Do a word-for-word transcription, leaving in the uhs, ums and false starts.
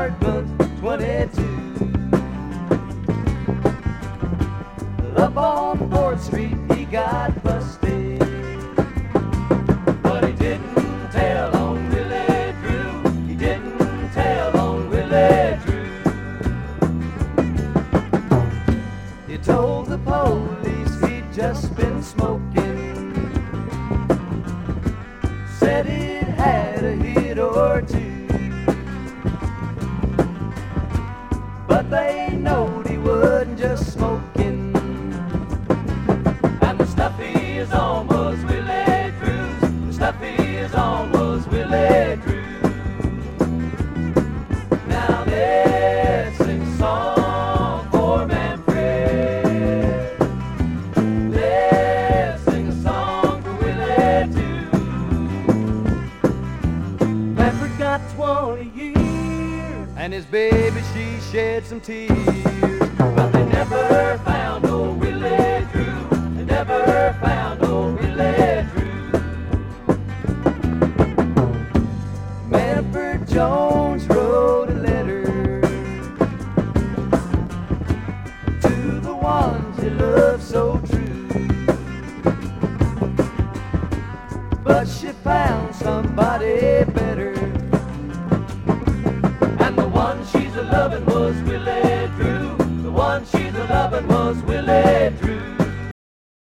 apartment twenty-two. Up on fourth Street he got busted, but he didn't tell on Willie Drew. He didn't tell on Willie Drew. He told the police he'd just been smoking, said he'd had a hit or two, but they knowed he wasn't just smoking. And the stuff he is on was Willie Drew's. The stuff he is on was Willie Drew. Now let's sing a song for Manfred. Let's sing a song for Willie too. Manfred got twenty years, and his baby she shed some tears, but they never found old Willie Drew. They never found old Willie Drew. Manfred Jones wrote a letter to the ones he loved so true, but she found somebody better, and the one she's a loving was Willie Drew. The one she's a loving was Willie Drew.